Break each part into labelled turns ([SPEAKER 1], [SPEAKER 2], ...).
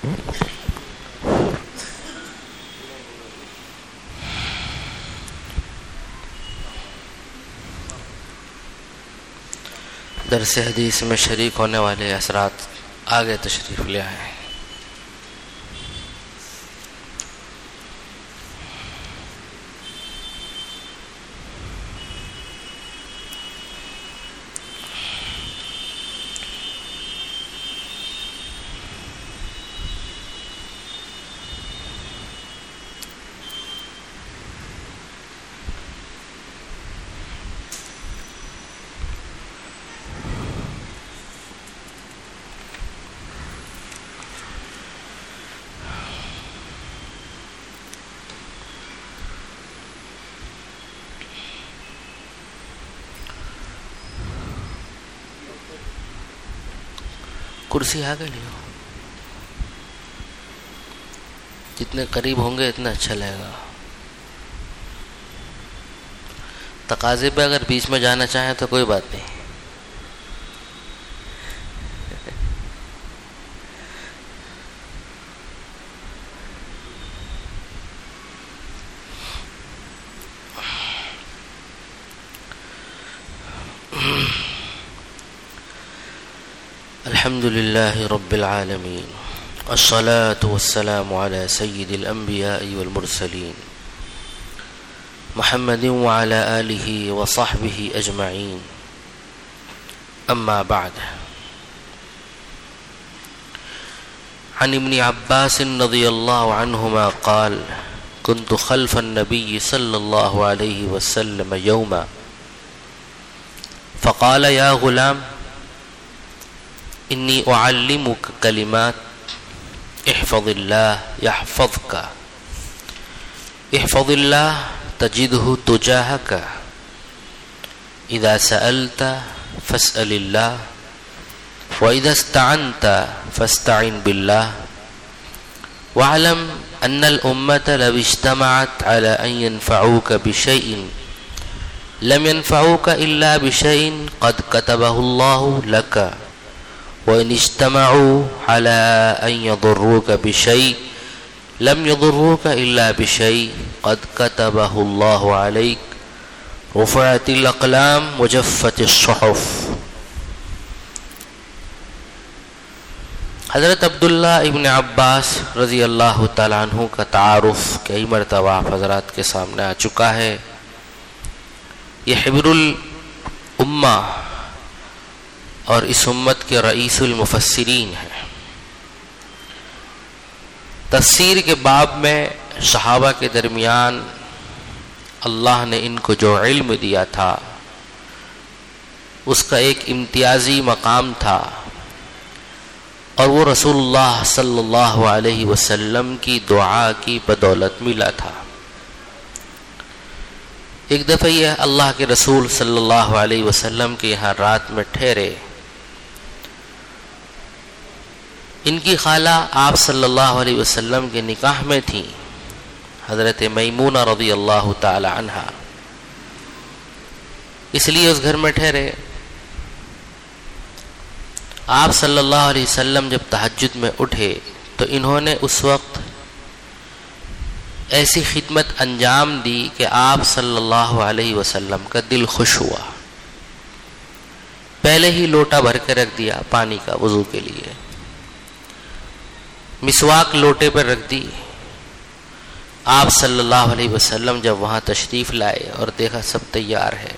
[SPEAKER 1] درس حدیث میں شریک ہونے والے حضرات آگے تشریف لے آئیں۔ کرسی آگے لیو، جتنے قریب ہوں گے اتنا اچھا لگے گا۔ تقاضے پہ اگر بیچ میں جانا چاہیں تو کوئی بات نہیں۔ الحمد لله رب العالمين والصلاة والسلام على سيد الأنبياء والمرسلين محمد وعلى آله وصحبه أجمعين، أما بعد، عن ابن عباس رضي الله عنهما قال: كنت خلف النبي صلى الله عليه وسلم يوما فقال: يا غلام، انی اعلمک کلمات احفظ اللہ یحفظک، احفظ اللہ تجدہ تجاہک، اذا سألت فاسأل اللہ، واذا استعنت فاستعن باللہ، واعلم ان الامة لو اجتمعت على ان ينفعوك بشيء لم ينفعوك الا بشيء قد كتبه الله لك، وإن اجتمعوا على أن يضروك بشيء لم يضروك إلا بشيء قد كتبه الله عليك، رفعت الأقلام وجفت الصحف۔ حضرت عبداللہ ابن عباس رضی اللہ تعالیٰ عنہ کا تعارف کئی مرتبہ حضرات کے سامنے آ چکا ہے۔ یہ حبر الامہ اور اس امت کے رئیس المفسرین ہیں۔ تفسیر کے باب میں صحابہ کے درمیان اللہ نے ان کو جو علم دیا تھا اس کا ایک امتیازی مقام تھا، اور وہ رسول اللہ صلی اللہ علیہ وسلم کی دعا کی بدولت ملا تھا۔ ایک دفعہ یہ اللہ کے رسول صلی اللہ علیہ وسلم کے یہاں رات میں ٹھہرے۔ ان کی خالہ آپ صلی اللہ علیہ وسلم کے نکاح میں تھیں، حضرت میمونہ رضی اللہ تعالی عنہا، اس لیے اس گھر میں ٹھہرے۔ آپ صلی اللہ علیہ وسلم جب تہجد میں اٹھے تو انہوں نے اس وقت ایسی خدمت انجام دی کہ آپ صلی اللہ علیہ وسلم کا دل خوش ہوا۔ پہلے ہی لوٹا بھر کے رکھ دیا پانی کا وضو کے لیے، مسواک لوٹے پر رکھ دی۔ آپ صلی اللہ علیہ وسلم جب وہاں تشریف لائے اور دیکھا سب تیار ہے،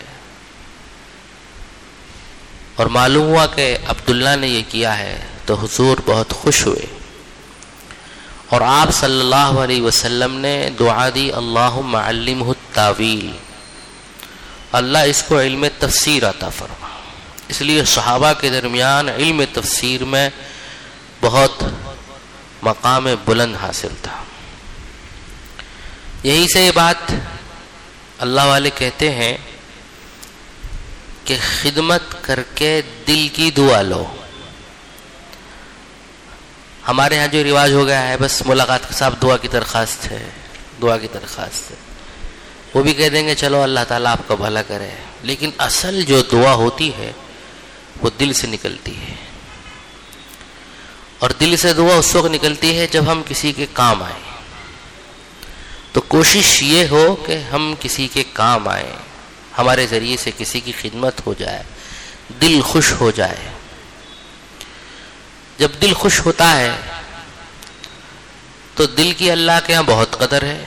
[SPEAKER 1] اور معلوم ہوا کہ عبداللہ نے یہ کیا ہے، تو حضور بہت خوش ہوئے، اور آپ صلی اللہ علیہ وسلم نے دعا دی: اللہم علمہ التاویل، اللہ اس کو علم تفسیر عطا فرما۔ اس لیے صحابہ کے درمیان علم تفسیر میں بہت مقام بلند حاصل تھا۔ یہی سے یہ بات اللہ والے کہتے ہیں کہ خدمت کر کے دل کی دعا لو۔ ہمارے ہاں جو رواج ہو گیا ہے، بس ملاقات کے ساتھ دعا کی درخواست ہے، دعا کی درخواست ہے، وہ بھی کہہ دیں گے چلو اللہ تعالیٰ آپ کا بھلا کرے، لیکن اصل جو دعا ہوتی ہے وہ دل سے نکلتی ہے۔ اور دل سے دعا اس وقت نکلتی ہے جب ہم کسی کے کام آئیں. تو کوشش یہ ہو کہ ہم کسی کے کام آئیں، ہمارے ذریعے سے کسی کی خدمت ہو جائے، دل خوش ہو جائے. جب دل خوش ہوتا ہے تو دل کی اللہ کے ہاں بہت قدر ہے.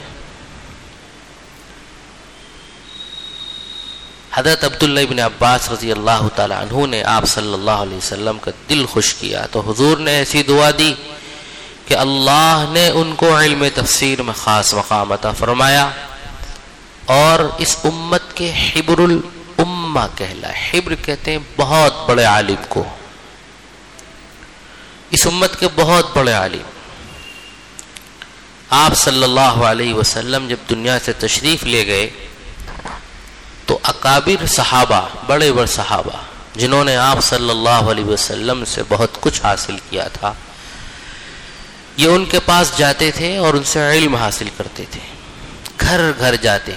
[SPEAKER 1] حضرت عبداللہ ابن عباس رضی اللہ تعالی عنہ نے آپ صلی اللہ علیہ وسلم کا دل خوش کیا تو حضور نے ایسی دعا دی کہ اللہ نے ان کو علم تفسیر میں خاص مقام عطا فرمایا اور اس امت کے حبر الامہ کہلائے. حبر کہتے ہیں بہت بڑے عالم کو، اس امت کے بہت بڑے عالم. آپ صلی اللہ علیہ وسلم جب دنیا سے تشریف لے گئے تو اکابر صحابہ، بڑے بڑے صحابہ جنہوں نے آپ صلی اللہ علیہ وسلم سے بہت کچھ حاصل کیا تھا، یہ ان کے پاس جاتے تھے اور ان سے علم حاصل کرتے تھے. گھر گھر جاتے.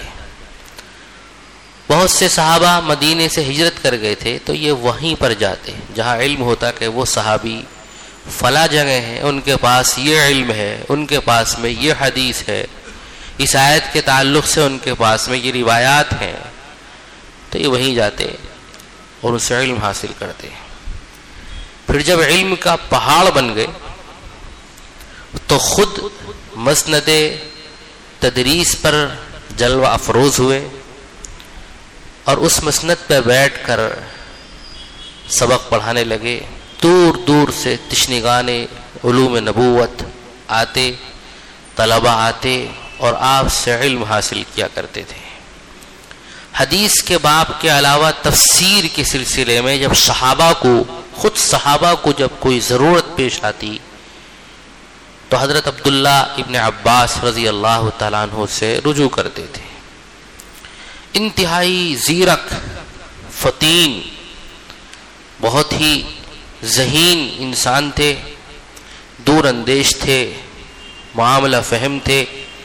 [SPEAKER 1] بہت سے صحابہ مدینے سے ہجرت کر گئے تھے تو یہ وہیں پر جاتے جہاں علم ہوتا کہ وہ صحابی فلاں جگہ ہیں، ان کے پاس یہ علم ہے، ان کے پاس میں یہ حدیث ہے، اس آیت کے تعلق سے ان کے پاس میں یہ روایات ہیں. تو یہ وہیں جاتے اور ان سے علم حاصل کرتے. پھر جب علم کا پہاڑ بن گئے تو خود مسند تدریس پر جلوہ افروز ہوئے اور اس مسند پہ بیٹھ کر سبق پڑھانے لگے. دور دور سے تشنگان علوم نبوت آتے، طلبہ آتے اور آپ سے علم حاصل کیا کرتے تھے. حدیث کے باب کے علاوہ تفسیر کے سلسلے میں جب خود صحابہ کو جب کوئی ضرورت پیش آتی تو حضرت عبداللہ ابن عباس رضی اللہ تعالیٰ عنہ سے رجوع کرتے تھے. انتہائی زیرک، فطین، بہت ہی ذہین انسان تھے، دور اندیش تھے، معاملہ فہم تھے.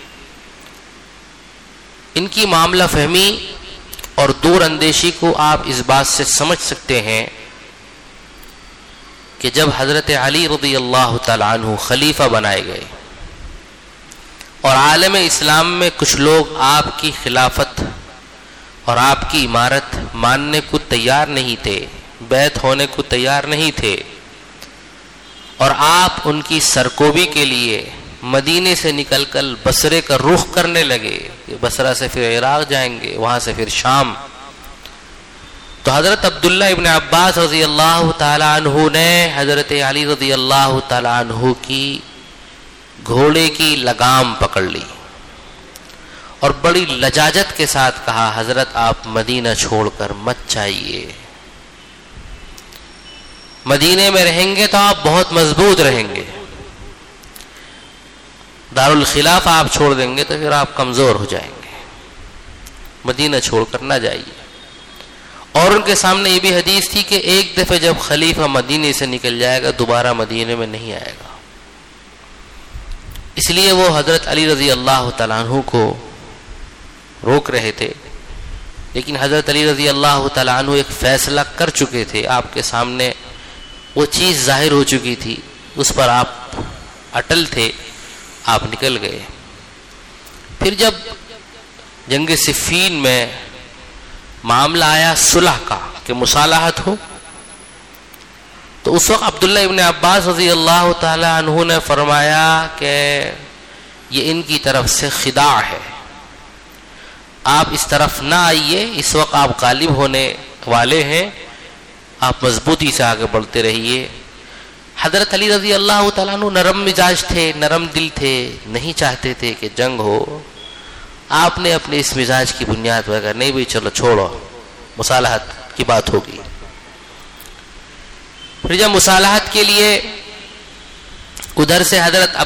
[SPEAKER 1] ان کی معاملہ فہمی اور دور اندیشی کو آپ اس بات سے سمجھ سکتے ہیں کہ جب حضرت علی رضی اللہ تعالی عنہ خلیفہ بنائے گئے اور عالم اسلام میں کچھ لوگ آپ کی خلافت اور آپ کی امارت ماننے کو تیار نہیں تھے، بیعت ہونے کو تیار نہیں تھے، اور آپ ان کی سرکوبی کے لیے مدینے سے نکل کر بصرے کا رخ کرنے لگے. بصرہ سے پھر عراق جائیں گے، وہاں سے پھر شام. تو حضرت عبداللہ ابن عباس رضی اللہ تعالی عنہ نے حضرت علی رضی اللہ تعالی عنہ کی گھوڑے کی لگام پکڑ لی اور بڑی لجاجت کے ساتھ کہا، حضرت آپ مدینہ چھوڑ کر مت جائیے. مدینے میں رہیں گے تو آپ بہت مضبوط رہیں گے، دارالخلافہ آپ چھوڑ دیں گے تو پھر آپ کمزور ہو جائیں گے. مدینہ چھوڑ کر نہ جائیے. اور ان کے سامنے یہ بھی حدیث تھی کہ ایک دفعہ جب خلیفہ مدینے سے نکل جائے گا دوبارہ مدینے میں نہیں آئے گا. اس لیے وہ حضرت علی رضی اللہ تعالیٰ عنہ کو روک رہے تھے، لیکن حضرت علی رضی اللہ تعالیٰ عنہ ایک فیصلہ کر چکے تھے، آپ کے سامنے وہ چیز ظاہر ہو چکی تھی، اس پر آپ اٹل تھے، آپ نکل گئے. پھر جب جنگ صفین میں معاملہ آیا صلح کا کہ مصالحت ہو، تو اس وقت عبداللہ ابن عباس رضی اللہ تعالی عنہ نے فرمایا کہ یہ ان کی طرف سے خداع ہے، آپ اس طرف نہ آئیے، اس وقت آپ غالب ہونے والے ہیں، آپ مضبوطی سے آگے بڑھتے رہیے. حضرت علی رضی اللہ تعالیٰ عنہ نرم مزاج تھے، نرم دل تھے، نہیں چاہتے تھے کہ جنگ ہو. آپ نے اپنے اس مزاج کی بنیاد پر کہا نہیں بھائی چلو چھوڑو، مصالحت کی بات ہوگی. پھر جب مصالحت کے لیے ادھر سے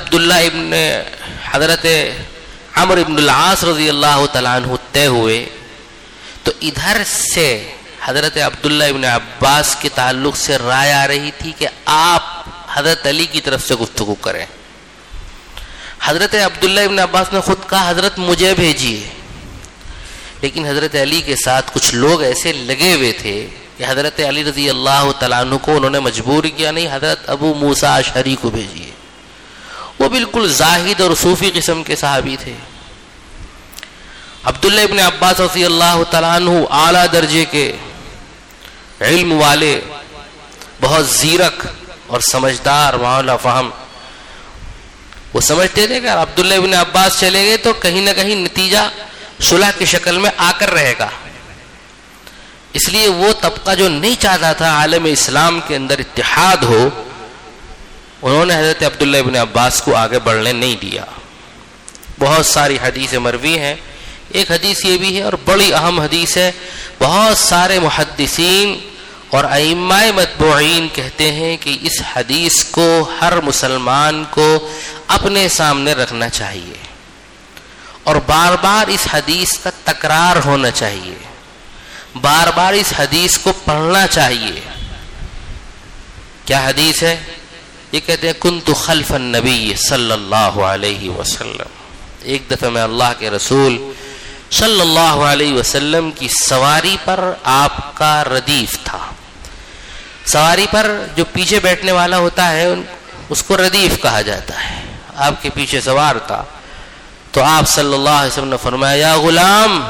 [SPEAKER 1] حضرت عمرو بن العاص رضی اللہ تعالیٰ عنہ طے ہوئے، تو ادھر سے حضرت عبداللہ ابن عباس کے تعلق سے رائے آ رہی تھی کہ آپ حضرت علی کی طرف سے گفتگو کریں. حضرت عبداللہ ابن عباس نے خود کہا حضرت مجھے بھیجیے، لیکن حضرت علی کے ساتھ کچھ لوگ ایسے لگے ہوئے تھے کہ حضرت علی رضی اللہ تعالیٰ عنہ کو انہوں نے مجبور کیا، نہیں، حضرت ابو موسیٰ اشعری کو بھیجیے، وہ بالکل زاہد اور صوفی قسم کے صحابی تھے۔ عبداللہ ابن عباس رضی اللہ تعالیٰ عنہ اعلیٰ درجے کے علم والے، بہت زیرک اور سمجھدار، معاملہ فہم، وہ سمجھتے تھے کہ عبداللہ ابن عباس چلے گئے تو کہیں نہ کہیں نتیجہ صلح کی شکل میں آ کر رہے گا، اس لیے وہ طبقہ جو نہیں چاہتا تھا عالم اسلام کے اندر اتحاد ہو، انہوں نے حضرت عبداللہ ابن عباس کو آگے بڑھنے نہیں دیا۔ بہت ساری حدیث مروی ہیں، ایک حدیث یہ بھی ہے اور بڑی اہم حدیث ہے، بہت سارے محدثین اور ائمہ متبوعین کہتے ہیں کہ اس حدیث کو ہر مسلمان کو اپنے سامنے رکھنا چاہیے اور بار بار اس حدیث کا تکرار ہونا چاہیے، بار بار اس حدیث کو پڑھنا چاہیے۔ کیا حدیث ہے؟ یہ کہتے ہیں کنت خلف النبی صلی اللہ علیہ وسلم، ایک دفعہ میں اللہ کے رسول صلی اللہ علیہ وسلم کی سواری پر آپ کا ردیف تھا۔ سواری پر جو پیچھے بیٹھنے والا ہوتا ہے اس کو ردیف کہا جاتا ہے، آپ کے پیچھے سوار تھا، تو آپ صلی اللہ علیہ وسلم نے فرمایا یا غلام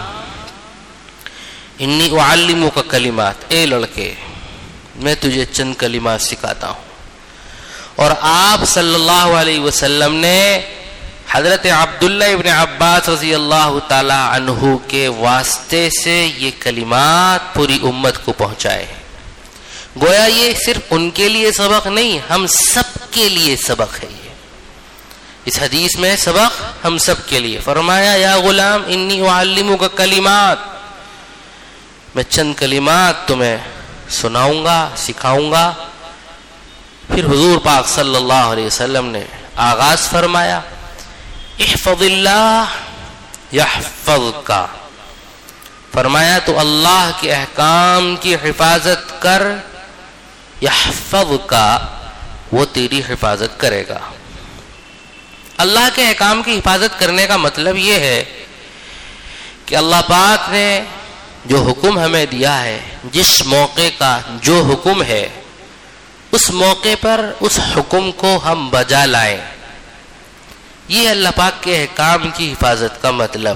[SPEAKER 1] انی اعلمک کلمات، اے لڑکے میں تجھے چند کلمات سکھاتا ہوں۔ اور آپ صلی اللہ علیہ وسلم نے حضرت عبداللہ ابن عباس رضی اللہ تعالی عنہ کے واسطے سے یہ کلمات پوری امت کو پہنچائے۔ گویا یہ صرف ان کے لیے سبق نہیں، ہم سب کے لیے سبق ہے، یہ اس حدیث میں سبق ہم سب کے لیے۔ فرمایا یا غلام انی اعلمک کلمات، میں چند کلمات تمہیں سناؤں گا، سکھاؤں گا۔ پھر حضور پاک صلی اللہ علیہ وسلم نے آغاز فرمایا احفظ اللہ یحفظک، فرمایا تو اللہ کے احکام کی حفاظت کر، یحفظک، وہ تیری حفاظت کرے گا۔ اللہ کے احکام کی حفاظت کرنے کا مطلب یہ ہے کہ اللہ پاک نے جو حکم ہمیں دیا ہے، جس موقع کا جو حکم ہے، اس موقع پر اس حکم کو ہم بجا لائیں، یہ اللہ پاک کے احکام کی حفاظت کا مطلب۔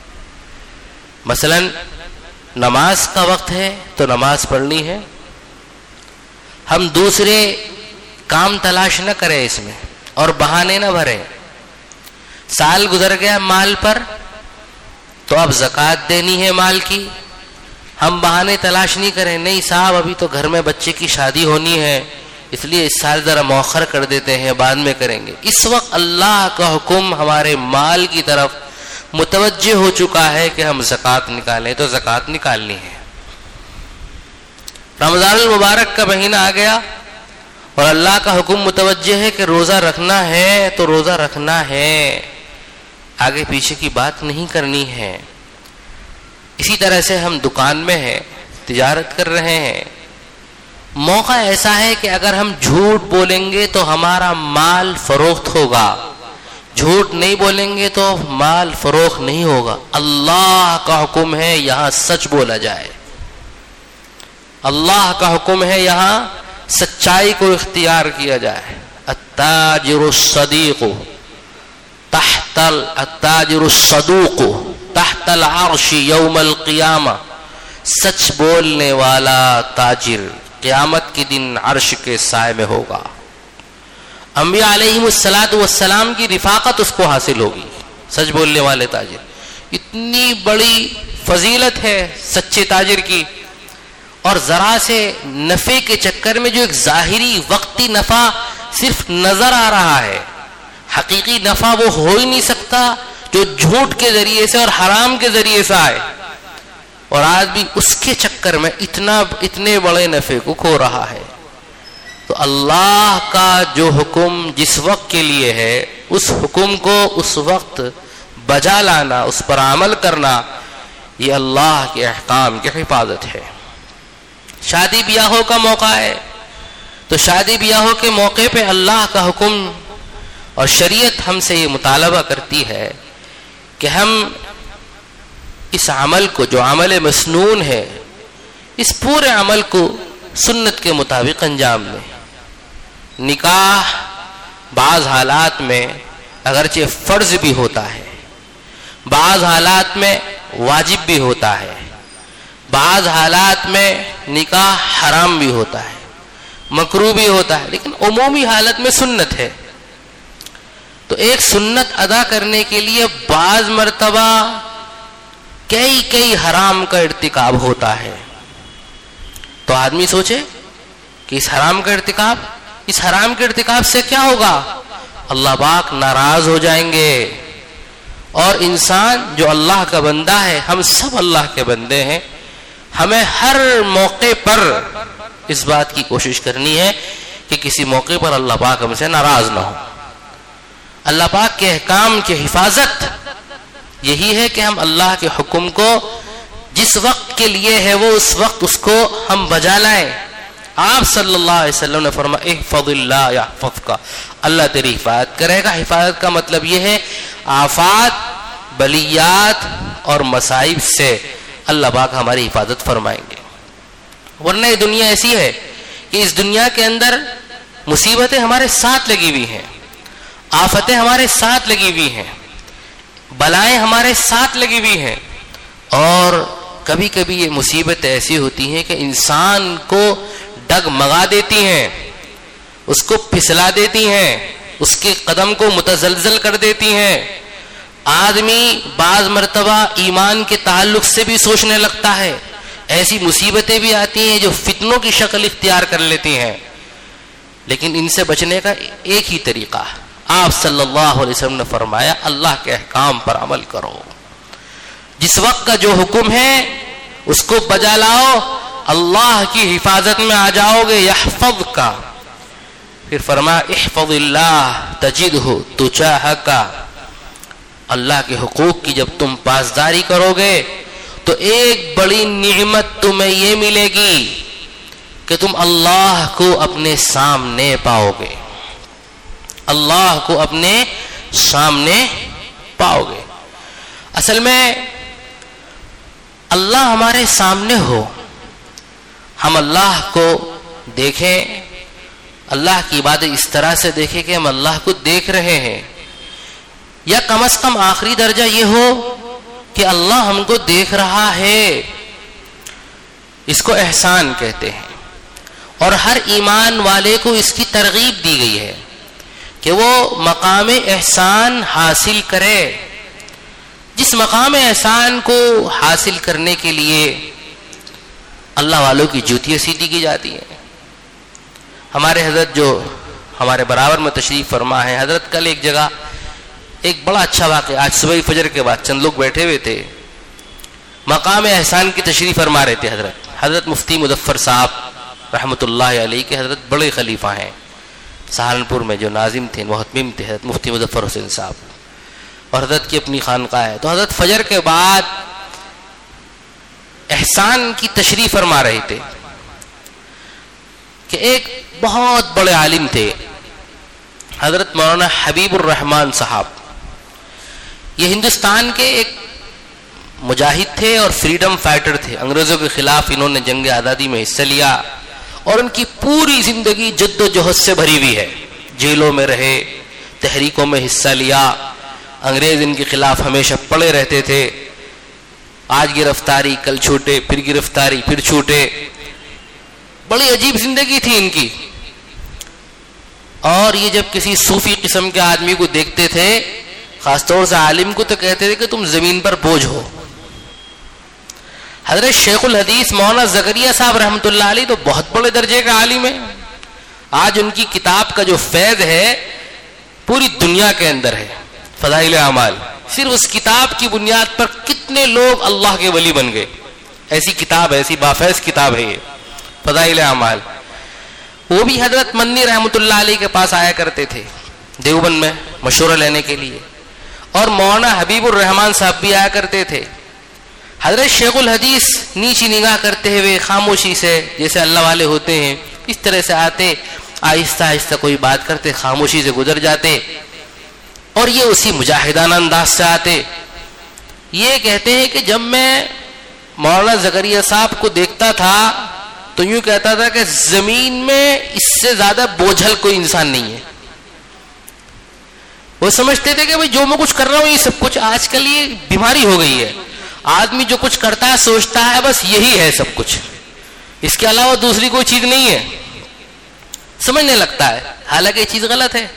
[SPEAKER 1] مثلا نماز کا وقت ہے تو نماز پڑھنی ہے، ہم دوسرے کام تلاش نہ کریں اس میں اور بہانے نہ بھریں۔ سال گزر گیا مال پر تو اب زکوٰۃ دینی ہے مال کی، ہم بہانے تلاش نہیں کریں، نہیں صاحب ابھی تو گھر میں بچے کی شادی ہونی ہے اس لیے اس سال ذرا مؤخر کر دیتے ہیں، بعد میں کریں گے۔ اس وقت اللہ کا حکم ہمارے مال کی طرف متوجہ ہو چکا ہے کہ ہم زکوٰۃ نکالیں تو زکوٰۃ نکالنی ہے۔ رمضان المبارک کا مہینہ آ گیا اور اللہ کا حکم متوجہ ہے کہ روزہ رکھنا ہے تو روزہ رکھنا ہے، آگے پیچھے کی بات نہیں کرنی ہے۔ اسی طرح سے ہم دکان میں ہیں، تجارت کر رہے ہیں، موقع ایسا ہے کہ اگر ہم جھوٹ بولیں گے تو ہمارا مال فروخت ہوگا، جھوٹ نہیں بولیں گے تو مال فروخت نہیں ہوگا۔ اللہ کا حکم ہے یہاں سچ بولا جائے، اللہ کا حکم ہے یہاں سچائی کو اختیار کیا جائے۔ التاجر الصدیق التاجر الصدوق تحت العرش یوم القیامہ، سچ بولنے والا تاجر قیامت کے دن عرش کے سائے میں ہوگا۔ انبیاء علیہم السلام کی رفاقت اس کو حاصل ہوگی، سچ بولنے والے تاجر۔ اتنی بڑی فضیلت ہے سچے تاجر کی، اور ذرا سے نفع کے چکر میں جو ایک ظاہری وقتی نفع صرف نظر آ رہا ہے، حقیقی نفع وہ ہو ہی نہیں سکتا جو جھوٹ کے ذریعے سے اور حرام کے ذریعے سے آئے، اور آدمی اس کے چکر میں اتنے بڑے نفع کو کھو رہا ہے۔ تو اللہ کا جو حکم جس وقت کے لیے ہے، اس حکم کو اس وقت بجا لانا، اس پر عمل کرنا، یہ اللہ کے احکام کی حفاظت ہے۔ شادی بیاہوں کا موقع ہے تو شادی بیاہوں کے موقع پہ اللہ کا حکم اور شریعت ہم سے یہ مطالبہ کرتی ہے کہ ہم اس عمل کو، جو عمل مسنون ہے، اس پورے عمل کو سنت کے مطابق انجام دیں. نکاح بعض حالات میں اگرچہ فرض بھی ہوتا ہے، بعض حالات میں واجب بھی ہوتا ہے، بعض حالات میں نکاح حرام بھی ہوتا ہے، مکروہ بھی ہوتا ہے، لیکن عمومی حالت میں سنت ہے. تو ایک سنت ادا کرنے کے لیے بعض مرتبہ کئی حرام کا ارتکاب ہوتا ہے. تو آدمی سوچے کہ اس حرام کے ارتکاب سے کیا ہوگا؟ اللہ پاک ناراض ہو جائیں گے. اور انسان جو اللہ کا بندہ ہے، ہم سب اللہ کے بندے ہیں، ہمیں ہر موقع پر اس بات کی کوشش کرنی ہے کہ کسی موقع پر اللہ پاک ہم سے ناراض نہ ہو. اللہ پاک کے احکام کی حفاظت یہی ہے کہ ہم اللہ کے حکم کو جس وقت کے لیے ہے وہ اس وقت اس کو ہم بجا لائیں. آپ صلی اللہ علیہ وسلم نے فرمایا احفظ اللہ یحفظک، اللہ تیری حفاظت کرے گا. حفاظت کا مطلب یہ ہے آفات، بلیات اور مصائب سے اللہ پاک ہماری حفاظت فرمائیں گے. ورنہ یہ دنیا ایسی ہے کہ اس دنیا کے اندر مصیبتیں ہمارے ساتھ لگی ہوئی ہیں، آفتیں ہمارے ساتھ لگی ہوئی ہیں، بلائیں ہمارے ساتھ لگی ہوئی ہیں. اور کبھی کبھی یہ مصیبتیں ایسی ہوتی ہیں کہ انسان کو ڈگمگا دیتی ہیں، اس کو پھسلا دیتی ہیں، اس کے قدم کو متزلزل کر دیتی ہیں. آدمی بعض مرتبہ ایمان کے تعلق سے بھی سوچنے لگتا ہے. ایسی مصیبتیں بھی آتی ہیں جو فتنوں کی شکل اختیار کر لیتی ہیں. لیکن ان سے بچنے کا ایک ہی طریقہ، آپ صلی اللہ علیہ وسلم نے فرمایا اللہ کے احکام پر عمل کرو. جس وقت کا جو حکم ہے اس کو بجا لاؤ، اللہ کی حفاظت میں آ جاؤ گے. یحفظ کا، پھر فرمایا احفظ اللہ تجدہ تجاہک، اللہ کے حقوق کی جب تم پاسداری کرو گے تو ایک بڑی نعمت تمہیں یہ ملے گی کہ تم اللہ کو اپنے سامنے پاؤ گے، اللہ کو اپنے سامنے پاؤ گے. اصل میں اللہ ہمارے سامنے ہو، ہم اللہ کو دیکھیں، اللہ کی عبادت اس طرح سے دیکھیں کہ ہم اللہ کو دیکھ رہے ہیں، یا کم از کم آخری درجہ یہ ہو کہ اللہ ہم کو دیکھ رہا ہے. اس کو احسان کہتے ہیں. اور ہر ایمان والے کو اس کی ترغیب دی گئی ہے کہ وہ مقام احسان حاصل کرے. جس مقام احسان کو حاصل کرنے کے لیے اللہ والوں کی جوتیاں سیدھی کی جاتی ہیں. ہمارے حضرت جو ہمارے برابر میں تشریف فرما ہے، حضرت کل ایک جگہ ایک بڑا اچھا واقعہ، آج صبح فجر کے بعد چند لوگ بیٹھے ہوئے تھے، مقام احسان کی تشریف فرما رہے تھے. حضرت مفتی مظفر صاحب رحمۃ اللہ علیہ کے حضرت بڑے خلیفہ ہیں، سہارنپور میں جو ناظم تھے، محتمم تھے، حضرت مفتی مظفر حسین صاحب، اور حضرت کی اپنی خانقاہ ہے. تو حضرت فجر کے بعد احسان کی تشریف فرما رہے تھے کہ ایک بہت بڑے عالم تھے حضرت مولانا حبیب الرحمان صاحب. یہ ہندوستان کے ایک مجاہد تھے اور فریڈم فائٹر تھے. انگریزوں کے خلاف انہوں نے جنگ آزادی میں حصہ لیا اور ان کی پوری زندگی جد و جہد سے بھری ہوئی ہے. جیلوں میں رہے، تحریکوں میں حصہ لیا، انگریز ان کے خلاف ہمیشہ پڑے رہتے تھے. آج گرفتاری، کل چھوٹے، پھر گرفتاری، پھر چھوٹے. بڑی عجیب زندگی تھی ان کی. اور یہ جب کسی صوفی قسم کے آدمی کو دیکھتے تھے، خاص طور سے عالم کو، تو کہتے تھے کہ تم زمین پر بوجھ ہو. حضرت شیخ الحدیث مولانا زکریا صاحب رحمۃ اللہ علیہ تو بہت بڑے درجے کا عالم ہے. آج ان کی کتاب کا جو فیض ہے پوری دنیا کے اندر ہے، فضائل اعمال. صرف اس کتاب کی بنیاد پر کتنے لوگ اللہ کے ولی بن گئے. ایسی کتاب، ایسی بافیض کتاب ہے یہ فضائل اعمال. وہ بھی حضرت منی رحمۃ اللہ علیہ کے پاس آیا کرتے تھے دیوبند میں مشورہ لینے کے لیے، اور مولانا حبیب الرحمان صاحب بھی آیا کرتے تھے. حضرت شیخ الحدیث نیچی نگاہ کرتے ہوئے خاموشی سے، جیسے اللہ والے ہوتے ہیں اس طرح سے آتے، آہستہ آہستہ کوئی بات کرتے، خاموشی سے گزر جاتے، اور یہ اسی مجاہدانہ انداز سے آتے. یہ کہتے ہیں کہ جب میں مولانا زکریا صاحب کو دیکھتا تھا تو یوں کہتا تھا کہ زمین میں اس سے زیادہ بوجھل کوئی انسان نہیں ہے. وہ سمجھتے تھے کہ بھائی جو میں کچھ کر رہا ہوں یہ سب کچھ. آج کل یہ بیماری ہو گئی ہے, آدمی جو کچھ کرتا ہے سوچتا ہے بس یہی ہے سب کچھ, اس کے علاوہ دوسری کوئی چیز نہیں ہے, سمجھنے لگتا ہے. حالانکہ یہ چیز غلط ہے.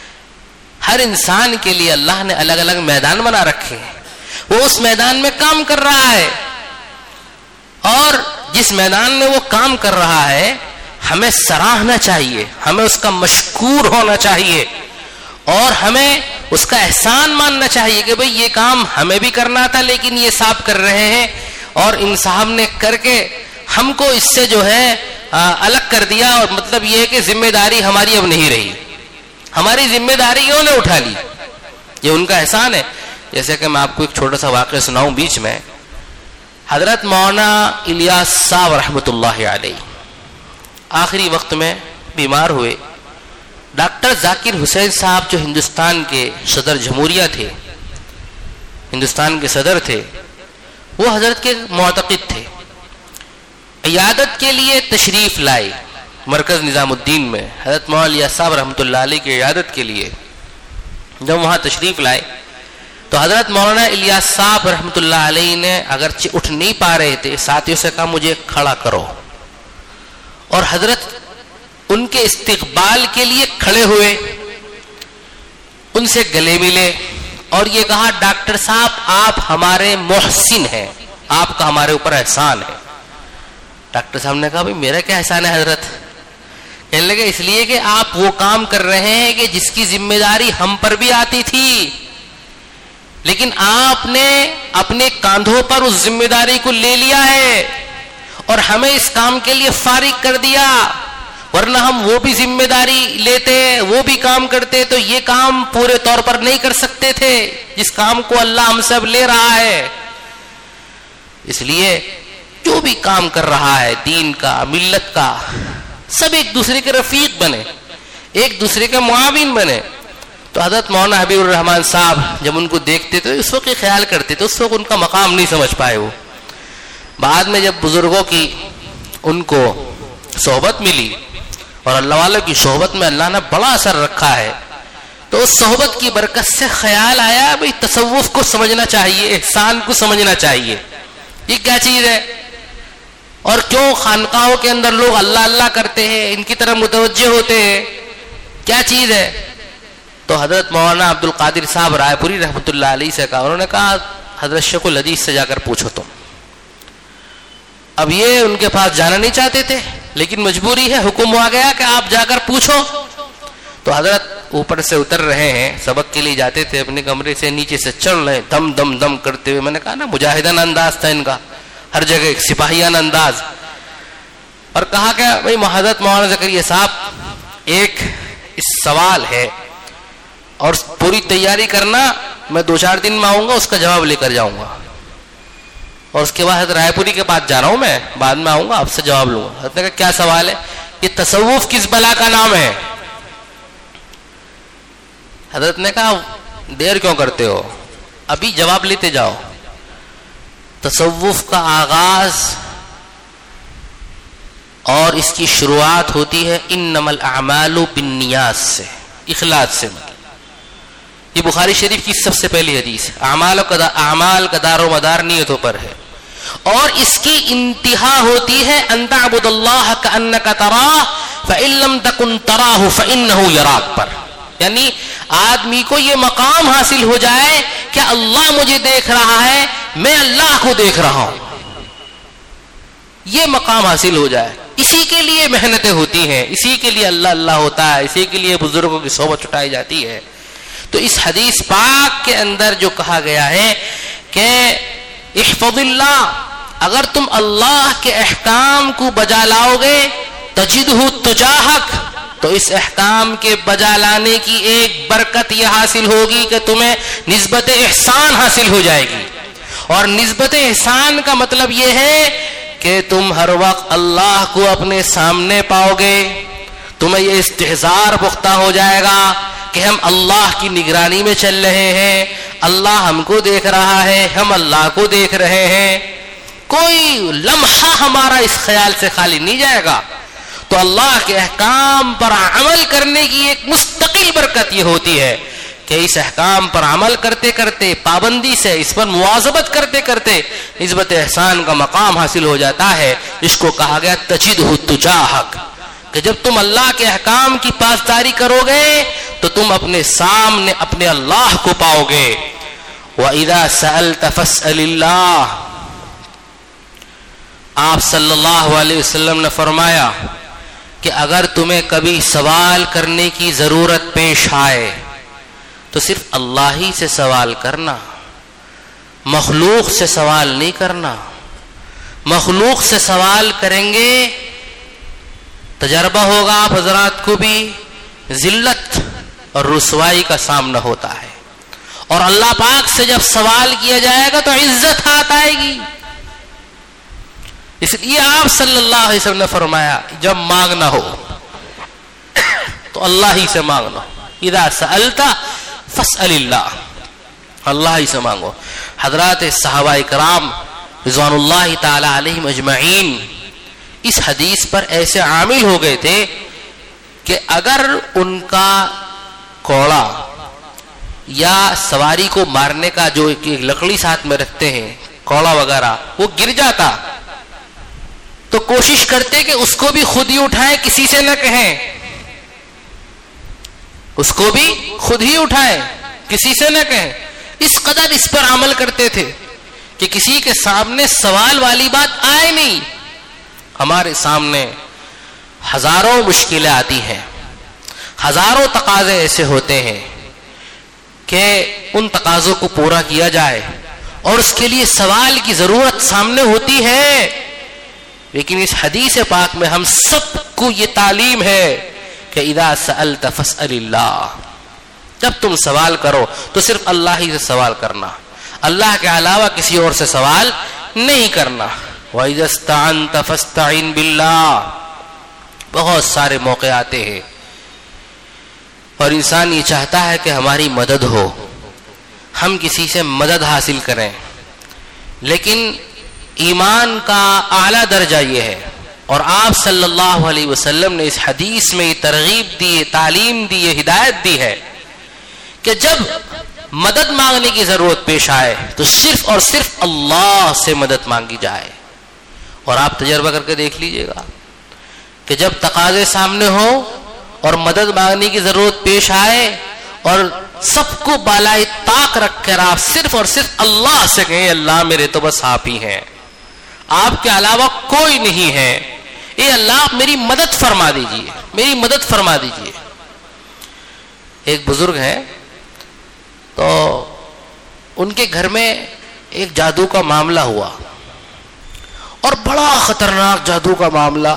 [SPEAKER 1] ہر انسان کے لیے اللہ نے الگ الگ میدان بنا رکھے ہیں, وہ اس میدان میں کام کر رہا ہے, اور جس میدان میں وہ کام کر رہا ہے ہمیں سراہنا چاہیے, ہمیں اس کا مشکور ہونا چاہیے, اور ہمیں اس کا احسان ماننا چاہیے کہ بھئی یہ کام ہمیں بھی کرنا تھا لیکن یہ صاحب کر رہے ہیں, اور ان صاحب نے کر کے ہم کو اس سے جو ہے الگ کر دیا, اور مطلب یہ ہے کہ ذمہ داری ہماری اب نہیں رہی, ہماری ذمہ داری انہوں نے اٹھا لی, یہ ان کا احسان ہے. جیسے کہ میں آپ کو ایک چھوٹا سا واقعہ سناؤں. بیچ میں حضرت مولانا الیاس صاحب رحمۃ اللہ علیہ آخری وقت میں بیمار ہوئے. ڈاکٹر ذاکر حسین صاحب جو ہندوستان کے صدر جمہوریہ تھے, ہندوستان کے صدر تھے, وہ حضرت کے معتقد تھے. عیادت کے لیے تشریف لائے مرکز نظام الدین میں. حضرت مولانا الیاس صاحب رحمۃ اللہ علیہ کی عیادت کے لیے جب وہاں تشریف لائے تو حضرت مولانا الیاس صاحب رحمۃ اللہ علیہ نے اگرچہ اٹھ نہیں پا رہے تھے, ساتھیوں سے کہا مجھے کھڑا کرو, اور حضرت ان کے استقبال کے لیے کھڑے ہوئے, ان سے گلے ملے اور یہ کہا ڈاکٹر صاحب آپ ہمارے محسن ہیں, آپ کا ہمارے اوپر احسان ہے. ڈاکٹر صاحب نے کہا بھئی میرا کیا احسان ہے حضرت؟ کہنے لگے اس لیے کہ آپ وہ کام کر رہے ہیں کہ جس کی ذمہ داری ہم پر بھی آتی تھی, لیکن آپ نے اپنے کاندھوں پر اس ذمہ داری کو لے لیا ہے اور ہمیں اس کام کے لیے فارغ کر دیا, ورنہ ہم وہ بھی ذمہ داری لیتے, وہ بھی کام کرتے تو یہ کام پورے طور پر نہیں کر سکتے تھے جس کام کو اللہ ہم سے اب لے رہا ہے. اس لیے جو بھی کام کر رہا ہے دین کا, ملت کا, سب ایک دوسرے کے رفیق بنے, ایک دوسرے کے معاون بنے. تو حضرت مولانا حبیب الرحمان صاحب جب ان کو دیکھتے تو اس وقت خیال کرتے تو اس وقت ان کا مقام نہیں سمجھ پائے. وہ بعد میں جب بزرگوں کی ان کو صحبت ملی اور اللہ والوں کی صحبت میں اللہ نے بڑا اثر رکھا ہے, تو اس صحبت کی برکت سے خیال آیا بھئی تصوف کو سمجھنا چاہیے, احسان کو سمجھنا چاہیے, یہ کیا چیز ہے, اور کیوں خانقاہوں کے اندر لوگ اللہ اللہ کرتے ہیں, ان کی طرف متوجہ ہوتے ہیں, کیا چیز ہے. تو حضرت مولانا عبد القادر صاحب رائے پوری رحمۃ اللہ علیہ سے کہا, انہوں نے کہا حضرت شیخ الحدیث سے جا کر پوچھو تم. اب یہ ان کے پاس جانا نہیں چاہتے تھے لیکن مجبوری ہے, حکم ہوا گیا کہ آپ جا کر پوچھو. تو حضرت اوپر سے اتر رہے ہیں, سبق کے لیے جاتے تھے, اپنے کمرے سے نیچے سے چڑھ رہے دم دم دم کرتے ہوئے. میں نے کہا نا مجاہدانہ انداز تھا ان کا, ہر جگہ ایک سپاہیانہ انداز. اور کہا کہ بھائی حضرت مولانا زکریا صاحب ایک اس سوال ہے اور پوری تیاری کرنا, میں 2-4 دن میں آؤں گا, اس کا جواب لے کر جاؤں گا, اور اس کے بعد حضرت رائے پوری کے پاس جا رہا ہوں, میں بعد میں آؤں گا آپ سے جواب لوں گا. حضرت نے کہا کیا سوال ہے؟ یہ تصوف کس بلا کا نام ہے؟ حضرت نے کہا دیر کیوں کرتے ہو, ابھی جواب لیتے جاؤ. تصوف کا آغاز اور اس کی شروعات ہوتی ہے انما الاعمال بالنیات سے, اخلاص سے. یہ بخاری شریف کی سب سے پہلی حدیث ہے. اعمال کا دار و مدار نیتوں پر ہے, اور اس کی انتہا ہوتی ہے ان تعبد اللہ کأنک تراہ فإن لم تکن تراہ فإنہ یراک پر. یعنی آدمی کو یہ مقام حاصل ہو جائے کہ اللہ مجھے دیکھ رہا ہے, میں اللہ کو دیکھ رہا ہوں, یہ مقام حاصل ہو جائے. اسی کے لیے محنتیں ہوتی ہیں, اسی کے لیے اللہ اللہ ہوتا ہے, اسی کے لیے بزرگوں کی صحبت اٹھائی جاتی ہے. تو اس حدیث پاک کے اندر جو کہا گیا ہے کہ احفظ اللہ, اگر تم اللہ کے احکام کو بجا لاؤ گے تجدہ تجاہک, تو اس احکام کے بجا لانے کی ایک برکت یہ حاصل ہوگی کہ تمہیں نسبت احسان حاصل ہو جائے گی. اور نسبت احسان کا مطلب یہ ہے کہ تم ہر وقت اللہ کو اپنے سامنے پاؤ گے, تمہیں یہ استحضار پختہ ہو جائے گا کہ ہم اللہ کی نگرانی میں چل رہے ہیں, اللہ ہم کو دیکھ رہا ہے, ہم اللہ کو دیکھ رہے ہیں. کوئی لمحہ ہمارا اس خیال سے خالی نہیں جائے گا. تو اللہ کے احکام پر عمل کرنے کی ایک مستقل برکت یہ ہوتی ہے کہ اس احکام پر عمل کرتے کرتے، پابندی سے اس پر مواظبت کرتے کرتے نسبت احسان کا مقام حاصل ہو جاتا ہے. اس کو کہا گیا تجدہ تجاہک، کہ جب تم اللہ کے احکام کی پاسداری کرو گے تو تم اپنے سامنے اپنے اللہ کو پاؤ گے. وَإِذَا سَأَلْتَ فَاسْأَلِ اللَّهِ، آپ صلی اللہ علیہ وسلم نے فرمایا کہ اگر تمہیں کبھی سوال کرنے کی ضرورت پیش آئے تو صرف اللہ ہی سے سوال کرنا، مخلوق سے سوال نہیں کرنا. مخلوق سے سوال کریں گے تجربہ ہوگا آپ حضرات کو بھی، ذلت اور رسوائی کا سامنا ہوتا ہے. اور اللہ پاک سے جب سوال کیا جائے گا تو عزت ہاتھ آئے گی. اس لیے آپ صلی اللہ علیہ وسلم نے فرمایا جب مانگنا ہو تو اللہ ہی سے مانگنا. اذا سألت فاسأل اللہ، اللہ ہی سے مانگو. حضرات صحابہ کرام رضوان اللہ تعالی علیہم اجمعین اس حدیث پر ایسے عامل ہو گئے تھے کہ اگر ان کا کوڑا یا سواری کو مارنے کا جو ایک لکڑی ساتھ میں رکھتے ہیں کوڑا وغیرہ، وہ گر جاتا تو کوشش کرتے کہ اس کو بھی خود ہی اٹھائیں، کسی سے نہ کہیں. اس کو بھی خود ہی اٹھائیں، کسی سے نہ کہیں. اس قدر اس پر عمل کرتے تھے کہ کسی کے سامنے سوال والی بات آئے نہیں. ہمارے سامنے ہزاروں مشکلیں آتی ہیں، ہزاروں تقاضے ایسے ہوتے ہیں کہ ان تقاضوں کو پورا کیا جائے اور اس کے لیے سوال کی ضرورت سامنے ہوتی ہے. لیکن اس حدیث پاک میں ہم سب کو یہ تعلیم ہے کہ اذا سألت فاسأل اللہ، جب تم سوال کرو تو صرف اللہ ہی سے سوال کرنا، اللہ کے علاوہ کسی اور سے سوال نہیں کرنا. وَإِذَا اسْتَعَنْتَ فَاسْتَعِنْ بِاللَّهِ، بہت سارے موقع آتے ہیں اور انسان یہ چاہتا ہے کہ ہماری مدد ہو، ہم کسی سے مدد حاصل کریں. لیکن ایمان کا اعلیٰ درجہ یہ ہے، اور آپ صلی اللہ علیہ وسلم نے اس حدیث میں یہ ترغیب دی، تعلیم دی، یہ ہدایت دی ہے کہ جب مدد مانگنے کی ضرورت پیش آئے تو صرف اور صرف اللہ سے مدد مانگی جائے. اور آپ تجربہ کر کے دیکھ لیجئے گا کہ جب تقاضے سامنے ہو اور مدد مانگنے کی ضرورت پیش آئے اور سب کو بالائے طاق رکھ کر آپ صرف اور صرف اللہ سے کہیں اللہ میرے تو بس آپ ہی ہیں، آپ کے علاوہ کوئی نہیں ہے، اے اللہ میری مدد فرما دیجئے، میری مدد فرما دیجئے. ایک بزرگ ہیں تو ان کے گھر میں ایک جادو کا معاملہ ہوا اور بڑا خطرناک جادو کا معاملہ.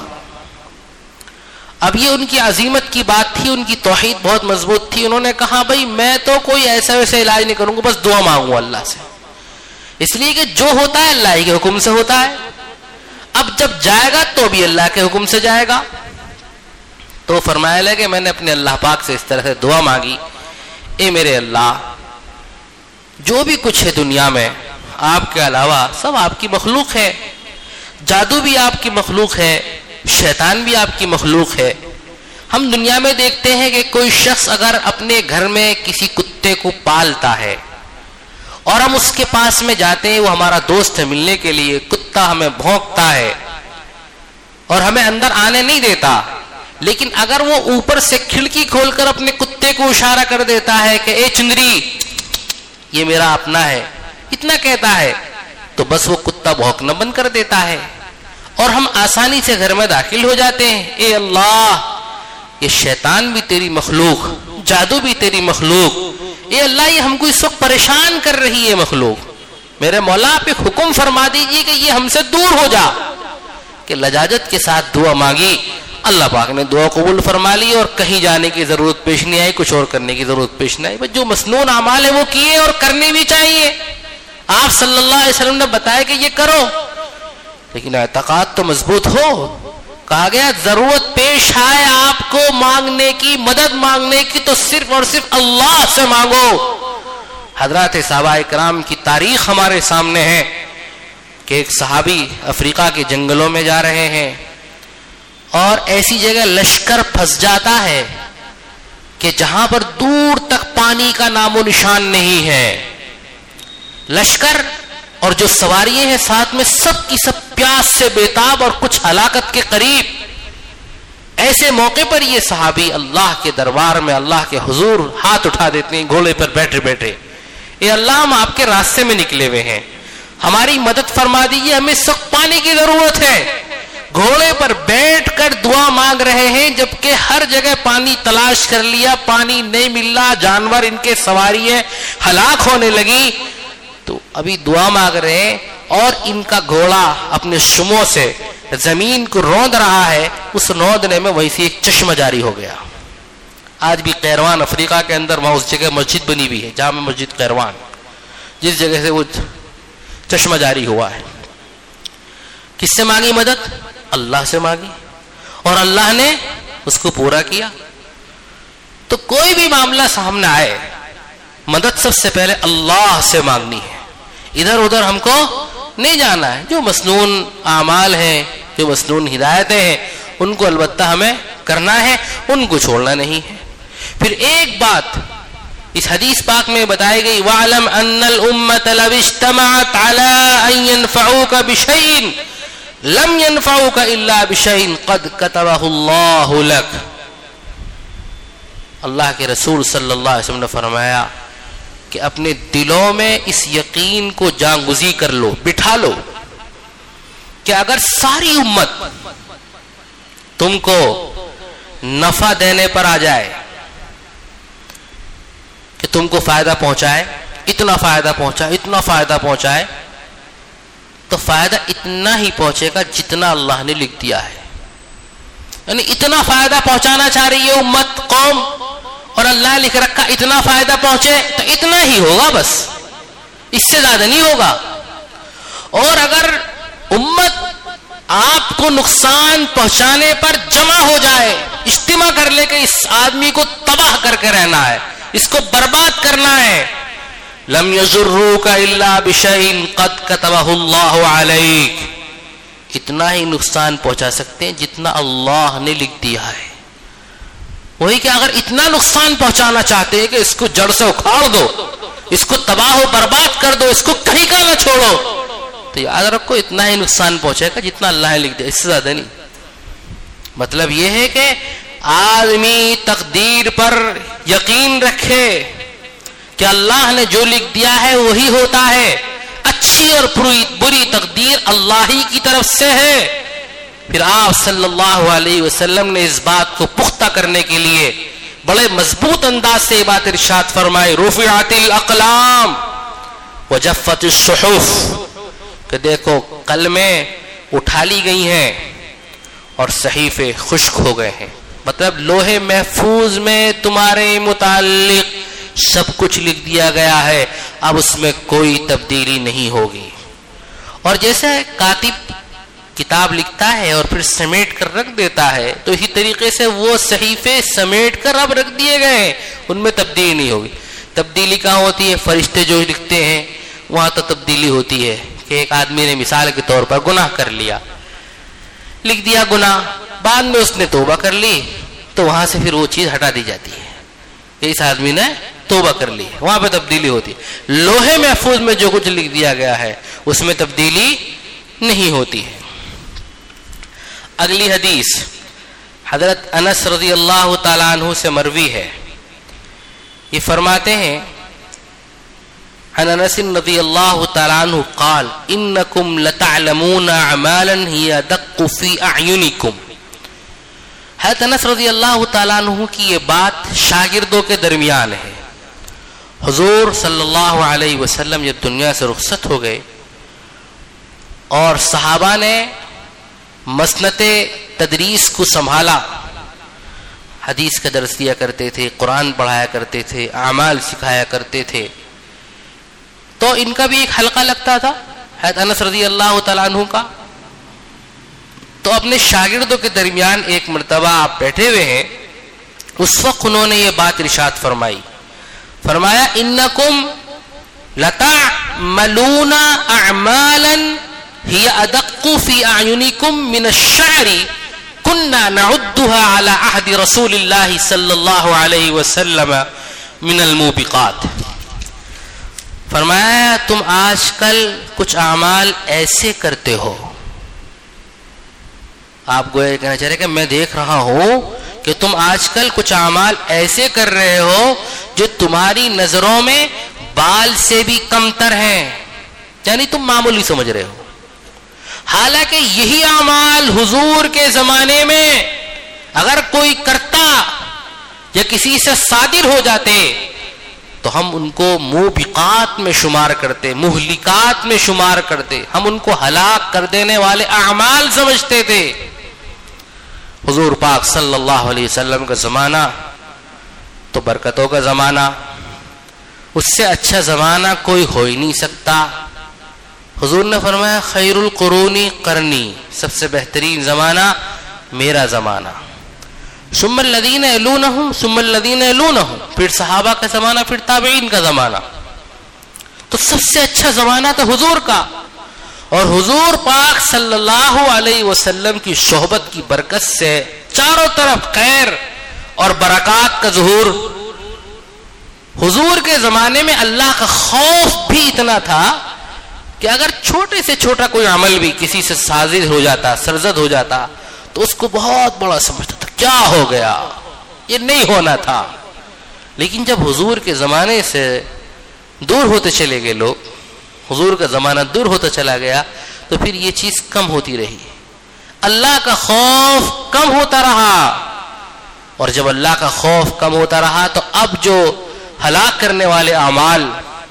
[SPEAKER 1] اب یہ ان کی عظیمت کی بات تھی، ان کی توحید بہت مضبوط تھی. انہوں نے کہا بھائی میں تو کوئی ایسا ویسا علاج نہیں کروں گا، بس دعا مانگوں اللہ سے، اس لیے کہ جو ہوتا ہے اللہ ہی کے حکم سے ہوتا ہے. اب جب جائے گا تو بھی اللہ کے حکم سے جائے گا. تو فرمایا لے کہ میں نے اپنے اللہ پاک سے اس طرح سے دعا مانگی، اے میرے اللہ جو بھی کچھ ہے دنیا میں آپ کے علاوہ سب آپ کی مخلوق ہے، جادو بھی آپ کی مخلوق ہے، شیطان بھی آپ کی مخلوق ہے. ہم دنیا میں دیکھتے ہیں کہ کوئی شخص اگر اپنے گھر میں کسی کتے کو پالتا ہے اور ہم اس کے پاس میں جاتے ہیں، وہ ہمارا دوست ہے ملنے کے لیے، کتا ہمیں بھونکتا ہے اور ہمیں اندر آنے نہیں دیتا، لیکن اگر وہ اوپر سے کھڑکی کھول کر اپنے کتے کو اشارہ کر دیتا ہے کہ اے چندری یہ میرا اپنا ہے، اتنا کہتا ہے تو بس وہ کتا بھونکنا بند کر دیتا ہے اور ہم آسانی سے گھر میں داخل ہو جاتے ہیں. اے اللہ یہ شیطان بھی تیری مخلوق، جادو بھی تیری مخلوق، اے اللہ یہ ہم کو اس وقت پریشان کر رہی ہے مخلوق، میرے مولا آپ ایک حکم فرما دیجئے کہ یہ ہم سے دور ہو جا. کہ لجاجت کے ساتھ دعا مانگی، اللہ پاک نے دعا قبول فرما لی اور کہیں جانے کی ضرورت پیش نہیں آئی، کچھ اور کرنے کی ضرورت پیش نہیں آئی. جو مسنون اعمال ہیں وہ کیے اور کرنے بھی چاہیے. آپ صلی اللہ علیہ وسلم نے بتایا کہ یہ کرو، لیکن اعتقاد تو مضبوط ہو. کہا گیا ضرورت پیش آئے آپ کو مانگنے کی، مدد مانگنے کی تو صرف اور صرف اللہ سے مانگو. حضرات صحابہ کرام کی تاریخ ہمارے سامنے ہے کہ ایک صحابی افریقہ کے جنگلوں میں جا رہے ہیں اور ایسی جگہ لشکر پھنس جاتا ہے کہ جہاں پر دور تک پانی کا نام و نشان نہیں ہے. لشکر اور جو سواریاں ہیں ساتھ میں سب کی سب پیاس سے بےتاب اور کچھ ہلاکت کے قریب. ایسے موقع پر یہ صحابی اللہ کے دربار میں اللہ کے حضور ہاتھ اٹھا دیتے ہیں گھوڑے پر بیٹھے بیٹھے, اے اللہ ہم آپ کے راستے میں نکلے ہوئے ہیں, ہماری مدد فرما دیجیے, ہمیں سخت پانی کی ضرورت ہے. گھوڑے پر بیٹھ کر دعا مانگ رہے ہیں جبکہ ہر جگہ پانی تلاش کر لیا, پانی نہیں مل رہا, جانور ان کے سواری ہے ہلاک ہونے لگی. تو ابھی دعا مانگ رہے ہیں اور ان کا گھوڑا اپنے شموں سے زمین کو روند رہا ہے. اس روندنے میں ویسی ایک چشمہ جاری ہو گیا. آج بھی قیروان افریقہ کے اندر وہاں اس جگہ مسجد بنی ہوئی ہے, جامع مسجد قیروان, جس جگہ سے وہ چشمہ جاری ہوا ہے. کس سے مانگی مدد؟ اللہ سے مانگی اور اللہ نے اس کو پورا کیا. تو کوئی بھی معاملہ سامنے آئے مدد سب سے پہلے اللہ سے مانگنی ہے, ادھر ادھر ہم کو نہیں جانا ہے. جو مسنون اعمال ہیں, جو مسنون ہدایتیں ہیں, ان کو البتہ ہمیں کرنا ہے, ان کو چھوڑنا نہیں ہے. پھر ایک بات اس حدیث پاک میں بتائی گئی, وَاعْلَمْ أَنَّ الْأُمَّةَ لَوِ اجْتَمَعَتْ عَلَىٰ أَن يَنْفَعُوكَ بِشَيْءٍ لَمْ يَنْفَعُوكَ إِلَّا بِشَيْءٍ قَدْ كَتَبَهُ اللَّهُ لَكَ. اللہ کے رسول صلی اللہ علیہ وسلم نے فرمایا کہ اپنے دلوں میں اس یقین کو جانگزی کر لو, بٹھا لو کہ اگر ساری امت تم کو نفع دینے پر آ جائے کہ تم کو فائدہ پہنچائے, اتنا فائدہ پہنچائے, اتنا فائدہ پہنچائے, تو فائدہ اتنا ہی پہنچے گا جتنا اللہ نے لکھ دیا ہے. یعنی اتنا فائدہ پہنچانا چاہ رہی ہے امت, قوم, اور اللہ لکھ رکھا اتنا فائدہ پہنچے تو اتنا ہی ہوگا, بس اس سے زیادہ نہیں ہوگا. اور اگر امت آپ کو نقصان پہنچانے پر جمع ہو جائے, اجتماع کر لے کہ اس آدمی کو تباہ کر کے رہنا ہے, اس کو برباد کرنا ہے, لم یضروک الا بشیء قد کتبہ اللہ علیک, اتنا ہی نقصان پہنچا سکتے ہیں جتنا اللہ نے لکھ دیا ہے. وہی کہ اگر اتنا نقصان پہنچانا چاہتے ہیں کہ اس کو جڑ سے اکھاڑ دو, اس کو تباہ و برباد کر دو, اس کو کہیں کا نہ چھوڑو, تو یاد رکھو اتنا ہی نقصان پہنچے گا جتنا اللہ نے لکھ دیا, اس سے زیادہ نہیں. مطلب یہ ہے کہ آدمی تقدیر پر یقین رکھے کہ اللہ نے جو لکھ دیا ہے وہی ہوتا ہے, اچھی اور بری تقدیر اللہ ہی کی طرف سے ہے. پھر آپ صلی اللہ علیہ وسلم نے اس بات کو پختہ کرنے کے لیے بڑے مضبوط انداز سے یہ بات ارشاد فرمائی, رفعت الاقلام وجفت الصحف, کہ دیکھو قلمیں اٹھا لی گئی ہیں اور صحیفے خشک ہو گئے ہیں. مطلب لوہے محفوظ میں تمہارے متعلق سب کچھ لکھ دیا گیا ہے, اب اس میں کوئی تبدیلی نہیں ہوگی. اور جیسے کاتب کتاب لکھتا ہے اور پھر سمیٹ کر رکھ دیتا ہے, تو اسی طریقے سے وہ صحیفے سمیٹ کر اب رکھ دیے گئے ہیں, ان میں تبدیلی نہیں ہوگی. تبدیلی کہاں ہوتی ہے؟ فرشتے جو لکھتے ہیں وہاں تو تبدیلی ہوتی ہے کہ ایک آدمی نے مثال کے طور پر گناہ کر لیا, لکھ دیا گناہ, بعد میں اس نے توبہ کر لی, تو وہاں سے پھر وہ چیز ہٹا دی جاتی ہے کہ اس آدمی نے توبہ کر لی, وہاں پہ تبدیلی ہوتی ہے. لوہے محفوظ میں جو کچھ لکھ دیا گیا ہے اس میں تبدیلی نہیں ہوتی ہے. اگلی حدیث حضرت انس رضی اللہ تعالیٰ عنہ سے مروی ہے. یہ فرماتے ہیں عن انس رضی اللہ تعالیٰ عنہ قال انکم لتعلمون اعمالا ہی ادق فی اعینکم. حضرت انس رضی اللہ تعالیٰ عنہ کی یہ بات شاگردوں کے درمیان ہے. حضور صلی اللہ علیہ وسلم جب دنیا سے رخصت ہو گئے اور صحابہ نے مسنت تدریس کو سنبھالا, حدیث کا درس دیا کرتے تھے, قرآن پڑھایا کرتے تھے, اعمال سکھایا کرتے تھے, تو ان کا بھی ایک حلقہ لگتا تھا حضرت انس رضی اللہ تعالیٰ عنہ کا. تو اپنے شاگردوں کے درمیان ایک مرتبہ آپ بیٹھے ہوئے ہیں, اس وقت انہوں نے یہ بات ارشاد فرمائی, فرمایا انکم لتعملون اعمالا هي ادق في اعينكم من الشعر كنا نعدها على عهد رسول الله صلی اللہ علیہ وسلم من الموبقات. فرمایا تم آج کل کچھ اعمال ایسے کرتے ہو. آپ گویا کہنا چاہ رہے کہ میں دیکھ رہا ہوں کہ تم آج کل کچھ اعمال ایسے کر رہے ہو جو تمہاری نظروں میں بال سے بھی کمتر ہیں، یعنی تم معمولی سمجھ رہے ہو. حالانکہ یہی اعمال حضور کے زمانے میں اگر کوئی کرتا یا کسی سے صادر ہو جاتے تو ہم ان کو موبقات میں شمار کرتے، مہلکات میں شمار کرتے، ہم ان کو ہلاک کر دینے والے اعمال سمجھتے تھے. حضور پاک صلی اللہ علیہ وسلم کا زمانہ تو برکتوں کا زمانہ، اس سے اچھا زمانہ کوئی ہو ہی نہیں سکتا. حضور نے فرمایا خیر القرون قرنی، سب سے بہترین زمانہ میرا زمانہ، ثم الذین یلونہم ثم الذین یلونہم، پھر صحابہ کا زمانہ، پھر تابعین کا زمانہ. تو سب سے اچھا زمانہ تو حضور کا. اور حضور پاک صلی اللہ علیہ وسلم کی صحبت کی برکت سے چاروں طرف خیر اور برکات کا ظہور. حضور کے زمانے میں اللہ کا خوف بھی اتنا تھا کہ اگر چھوٹے سے چھوٹا کوئی عمل بھی کسی سے سازش ہو جاتا، سرزد ہو جاتا، تو اس کو بہت بڑا سمجھتا تھا، کیا ہو گیا، یہ نہیں ہونا تھا. لیکن جب حضور کے زمانے سے دور ہوتے چلے گئے لوگ، حضور کا زمانہ دور ہوتا چلا گیا، تو پھر یہ چیز کم ہوتی رہی، اللہ کا خوف کم ہوتا رہا. اور جب اللہ کا خوف کم ہوتا رہا تو اب جو ہلاک کرنے والے اعمال،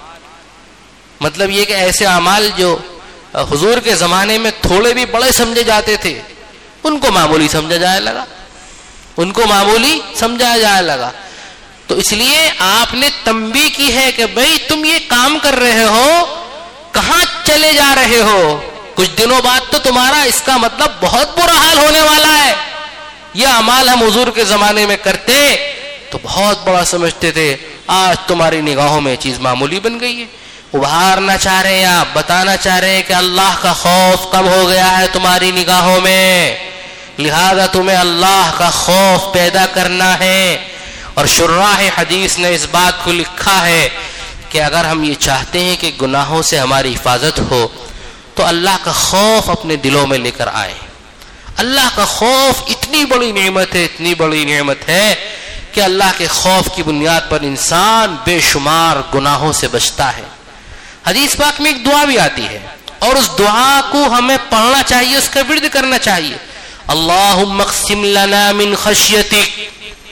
[SPEAKER 1] مطلب یہ کہ ایسے اعمال جو حضور کے زمانے میں تھوڑے بھی بڑے سمجھے جاتے تھے، ان کو معمولی سمجھا جائے لگا، ان کو معمولی سمجھا جائے لگا. تو اس لیے آپ نے تنبیہ کی ہے کہ بھئی تم یہ کام کر رہے ہو، کہاں چلے جا رہے ہو؟ کچھ دنوں بعد تو تمہارا اس کا مطلب بہت برا حال ہونے والا ہے. یہ اعمال ہم حضور کے زمانے میں کرتے تو بہت بڑا سمجھتے تھے، آج تمہاری نگاہوں میں چیز معمولی بن گئی ہے. ابھارنا چاہ رہے ہیں آپ، بتانا چاہ رہے ہیں کہ اللہ کا خوف کم ہو گیا ہے تمہاری نگاہوں میں، لہذا تمہیں اللہ کا خوف پیدا کرنا ہے. اور شراح حدیث نے اس بات کو لکھا ہے کہ اگر ہم یہ چاہتے ہیں کہ گناہوں سے ہماری حفاظت ہو تو اللہ کا خوف اپنے دلوں میں لے کر آئیں. اللہ کا خوف اتنی بڑی نعمت ہے، اتنی بڑی نعمت ہے کہ اللہ کے خوف کی بنیاد پر انسان بے شمار گناہوں سے بچتا ہے. حدیث پاک میں ایک دعا بھی آتی ہے اور اس دعا کو ہمیں پڑھنا چاہیے، اس کا ورد کرنا چاہیے. اللہم اقسم لنا من خشیتک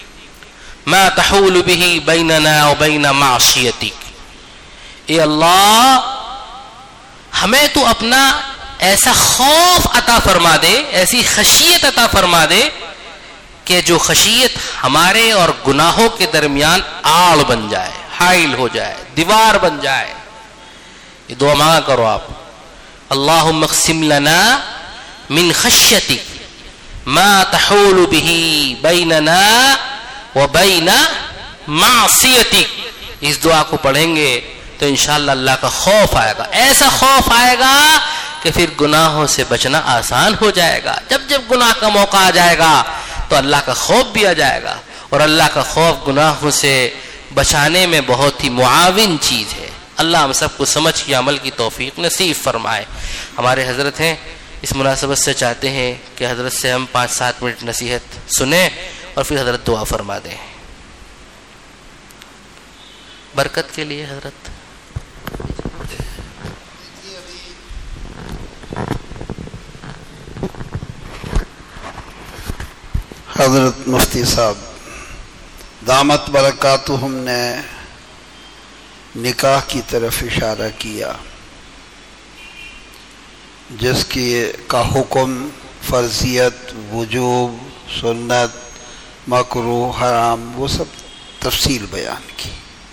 [SPEAKER 1] ما تحول به بیننا وبین معصیتک. اے اللہ ہمیں تو اپنا ایسا خوف عطا فرما دے، ایسی خشیت عطا فرما دے کہ جو خشیت ہمارے اور گناہوں کے درمیان آڑ بن جائے، حائل ہو جائے، دیوار بن جائے. یہ دعا مانگا کرو آپ. اللہم اقسم لنا من خشیتک ما تحول به بیننا وبین معصیتک. اس دعا کو پڑھیں گے تو انشاءاللہ اللہ کا خوف آئے گا، ایسا خوف آئے گا کہ پھر گناہوں سے بچنا آسان ہو جائے گا. جب جب گناہ کا موقع آ جائے گا تو اللہ کا خوف بھی آ جائے گا، اور اللہ کا خوف گناہوں سے بچانے میں بہت ہی معاون چیز ہے. اللہ ہم سب کو سمجھ کے عمل کی توفیق نصیب فرمائے. ہمارے حضرت ہیں، اس مناسبت سے چاہتے ہیں کہ حضرت سے ہم 5-7 منٹ نصیحت سنیں اور پھر حضرت دعا فرما دیں. برکت کے لیے حضرت.
[SPEAKER 2] حضرت مفتی صاحب دامت برکاتہم نے نکاح کی طرف اشارہ کیا، جس کی کا حکم، فرضیت، وجوب، سنت، مکروہ، حرام، وہ سب تفصیل بیان کی.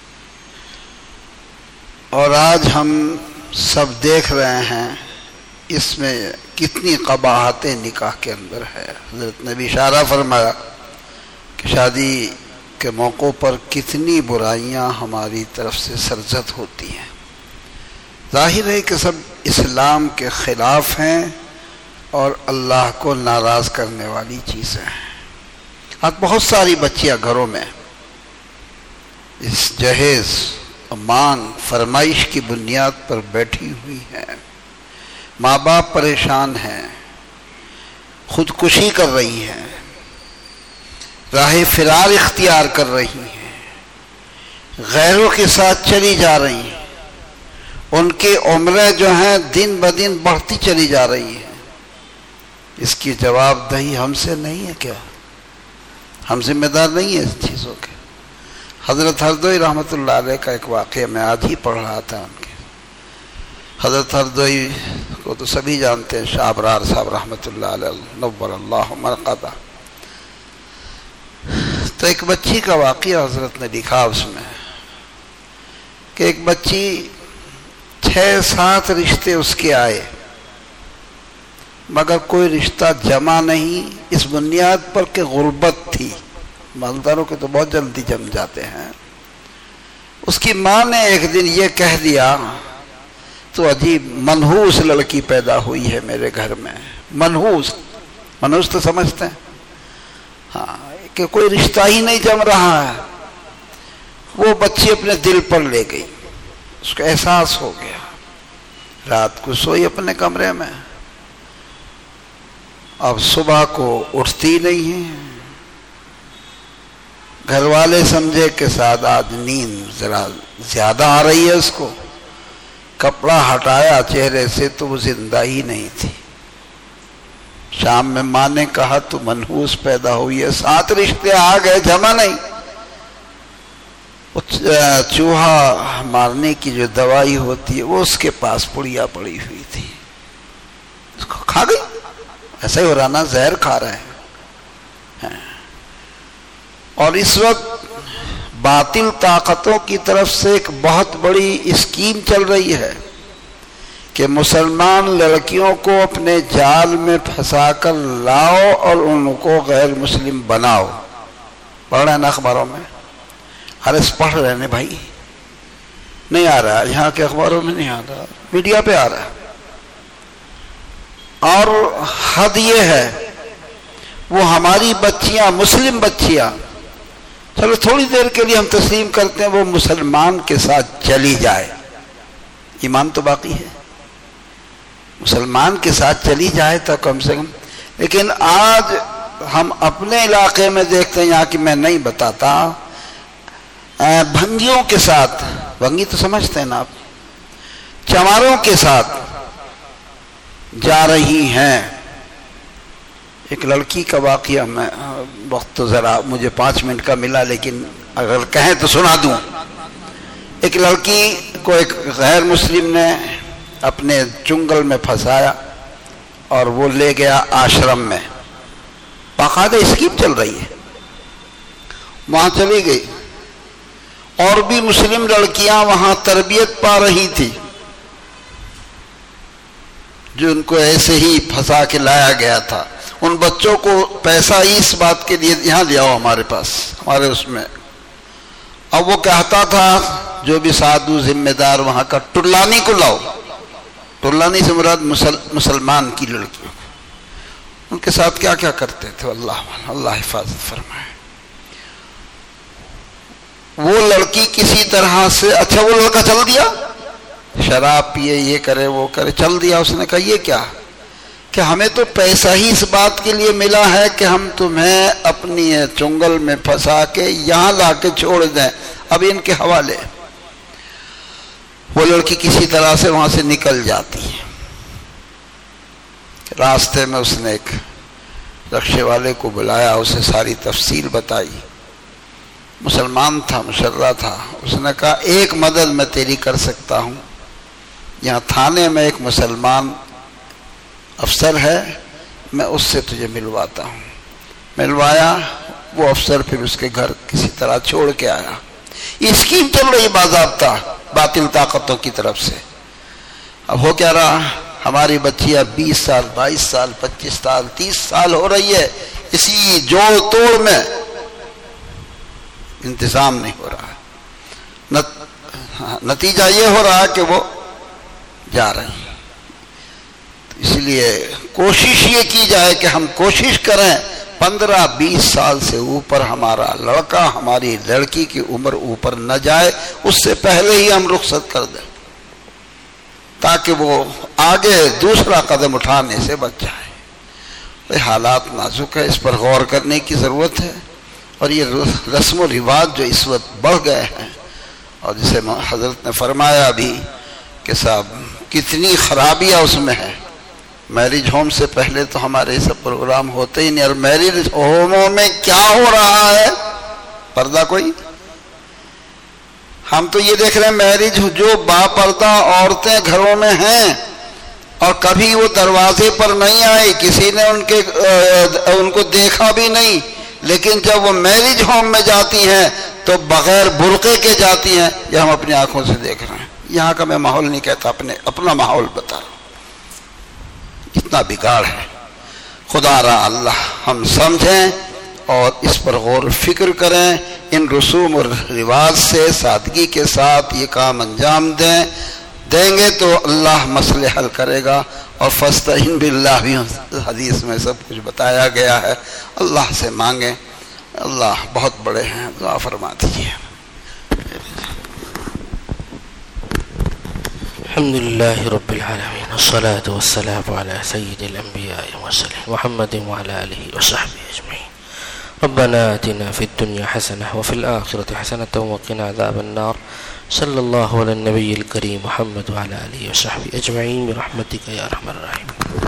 [SPEAKER 2] اور آج ہم سب دیکھ رہے ہیں اس میں کتنی قباحتیں نکاح کے اندر ہے. حضرت نے بھی اشارہ فرمایا کہ شادی کے موقعوں پر کتنی برائیاں ہماری طرف سے سرزد ہوتی ہیں. ظاہر ہے کہ سب اسلام کے خلاف ہیں اور اللہ کو ناراض کرنے والی چیزیں ہیں۔ آج بہت ساری بچیاں گھروں میں اس جہیز مانگ فرمائش کی بنیاد پر بیٹھی ہوئی ہیں، ماں باپ پریشان ہیں، خودکشی کر رہی ہیں، راہ فرار اختیار کر رہی ہیں، غیروں کے ساتھ چلی جا رہی ہیں، ان کی عمریں جو ہیں دن بدن بڑھتی چلی جا رہی ہیں۔ اس کی جواب دہی ہم سے نہیں ہے کیا؟ ہم ذمہ دار نہیں ہیں اس چیزوں کے؟ حضرت ہردوئی رحمۃ اللہ علیہ کا ایک واقعہ میں آج ہی پڑھ رہا تھا۔ ان کے حضرت ہردوئی کو تو سبھی جانتے ہیں، شاہ ابرار صاحب رحمۃ اللہ علیہ، نور اللہ مرقدہ۔ تو ایک بچی کا واقعہ حضرت نے لکھا اس میں کہ ایک بچی 6-7 رشتے اس کے آئے مگر کوئی رشتہ جمع نہیں، اس بنیاد پر کہ غربت تھی۔ مالداروں کے تو بہت جلدی جم جاتے ہیں۔ اس کی ماں نے ایک دن یہ کہہ دیا، تو عجیب منحوس لڑکی پیدا ہوئی ہے میرے گھر میں۔ منحوس تو سمجھتے ہیں، ہاں، کہ کوئی رشتہ ہی نہیں جم رہا ہے۔ وہ بچی اپنے دل پر لے گئی، اس کو احساس ہو گیا۔ رات کو سوئی اپنے کمرے میں، اب صبح کو اٹھتی نہیں ہے۔ گھر والے سمجھے کہ شاید آج نیند ذرا زیادہ آ رہی ہے اس کو۔ کپڑا ہٹایا چہرے سے تو وہ زندہ ہی نہیں تھی۔ شام میں ماں نے کہا تو منحوس پیدا ہوئی ہے، 7 رشتے آ گئے، جمع نہیں۔ چوہا مارنے کی جو دوائی ہوتی ہے وہ اس کے پاس پڑیا پڑی ہوئی تھی، اس کو کھا گئی۔ ایسا ہی ہو رہا نا، زہر کھا رہے ہیں۔ اور اس وقت باطل طاقتوں کی طرف سے ایک بہت بڑی اسکیم چل رہی ہے کہ مسلمان لڑکیوں کو اپنے جال میں پھنسا کر لاؤ اور ان کو غیر مسلم بناؤ۔ پڑھ رہے ہیں نا اخباروں میں؟ پڑھ رہے ہیں بھائی؟ نہیں آ رہا یہاں کے اخباروں میں، نہیں آ رہا، میڈیا پہ آ رہا ہے۔ اور حد یہ ہے، وہ ہماری بچیاں، مسلم بچیاں، چلو تھوڑی دیر کے لیے ہم تسلیم کرتے ہیں وہ مسلمان کے ساتھ چلی جائے، ایمان تو باقی ہے، مسلمان کے ساتھ چلی جائے تو کم سے کم۔ لیکن آج ہم اپنے علاقے میں دیکھتے ہیں، یہاں کی میں نہیں بتاتا، بھنگیوں کے ساتھ، بھنگی تو سمجھتے ہیں نا آپ، چماروں کے ساتھ جا رہی ہیں۔ ایک لڑکی کا واقعہ، میں وقت تو ذرا مجھے 5 منٹ کا ملا لیکن اگر کہیں تو سنا دوں۔ ایک لڑکی کو ایک غیر مسلم نے اپنے چنگل میں پھنسایا اور وہ لے گیا آشرم میں، باقاعدہ اسکیم چل رہی ہے، وہاں چلی گئی۔ اور بھی مسلم لڑکیاں وہاں تربیت پا رہی تھی جو ان کو ایسے ہی پھنسا کے لایا گیا تھا۔ ان بچوں کو پیسہ ہی اس بات کے لیے یہاں لے آؤ ہمارے پاس، ہمارے اس میں۔ اب وہ کہتا تھا جو بھی سادھو ذمہ دار وہاں کا، ٹرلانی کو لاؤ۔ ٹرلانی سے مراد مسلمان کی لڑکیوں، ان کے ساتھ کیا کیا کرتے تھے، اللہ حفاظت فرمائے۔ وہ لڑکی کسی طرح سے، اچھا وہ لڑکا چل دیا، شراب پیے، یہ کرے وہ کرے، چل دیا۔ اس نے کہا یہ کیا کہ ہمیں تو پیسہ ہی اس بات کے لیے ملا ہے کہ ہم تمہیں اپنی چنگل میں پھنسا کے یہاں لا کے چھوڑ دیں، اب ان کے حوالے۔ وہ لڑکی کسی طرح سے وہاں سے نکل جاتی ہے۔ راستے میں اس نے ایک رکشے والے کو بلایا، اسے ساری تفصیل بتائی۔ مسلمان تھا، مشرہ تھا۔ اس نے کہا ایک مدد میں تیری کر سکتا ہوں، یہاں تھانے میں ایک مسلمان افسر ہے، میں اس سے تجھے ملواتا ہوں۔ ملوایا، وہ افسر پھر اس کے گھر کسی طرح چھوڑ کے آیا۔ یہ اسکیم چل رہی باضابطہ باطل طاقتوں کی طرف سے۔ اب ہو کیا رہا، ہماری بچیاں 20 سال 22 سال 25 سال 30 سال ہو رہی ہے اسی جوڑ توڑ میں، انتظام نہیں ہو رہا۔ نتیجہ یہ ہو رہا کہ وہ جا رہی ہیں۔ لیے کوشش یہ کی جائے کہ ہم کوشش کریں 15-20 سال سے اوپر ہمارا لڑکا ہماری لڑکی کی عمر اوپر نہ جائے، اس سے پہلے ہی ہم رخصت کر دیں تاکہ وہ آگے دوسرا قدم اٹھانے سے بچ جائے۔ یہ حالات نازک ہے، اس پر غور کرنے کی ضرورت ہے، اور یہ رسم و رواج جو اس وقت بڑھ گئے ہیں، اور جسے حضرت نے فرمایا بھی کہ صاحب کتنی خرابیاں اس میں ہیں۔ میرج ہوم سے پہلے تو ہمارے یہ سب پروگرام ہوتے ہی نہیں، اور میرج ہوموں میں کیا ہو رہا ہے؟ پردہ کوئی؟ ہم تو یہ دیکھ رہے ہیں میرج جو باپردہ عورتیں گھروں میں ہیں اور کبھی وہ دروازے پر نہیں آئی، کسی نے ان کو دیکھا بھی نہیں، لیکن جب وہ میرج ہوم میں جاتی ہیں تو بغیر برقعے کے جاتی ہیں، یہ ہم اپنی آنکھوں سے دیکھ رہے ہیں۔ یہاں کا میں ماحول نہیں کہتا، اپنا ماحول بتا رہا ہوں، اتنا بگاڑ ہے۔ خدا را اللہ ہم سمجھیں اور اس پر غور و فکر کریں، ان رسوم اور رواج سے سادگی کے ساتھ یہ کام انجام دیں گے تو اللہ مسئلے حل کرے گا۔ اور فاستعین باللہ بھی حدیث میں سب کچھ بتایا گیا ہے، اللہ سے مانگیں، اللہ بہت بڑے ہیں، دعا فرما دیجیے۔
[SPEAKER 1] الحمد لله رب العالمين، والصلاة والسلام على سيد الأنبياء والمرسلين محمد وعلى آله وصحبه أجمعين. ربنا آتنا في الدنيا حسنة وفي الآخرة حسنة وقنا عذاب النار. صلى الله على النبي الكريم محمد وعلى آله وصحبه أجمعين برحمتك يا أرحم الراحمين.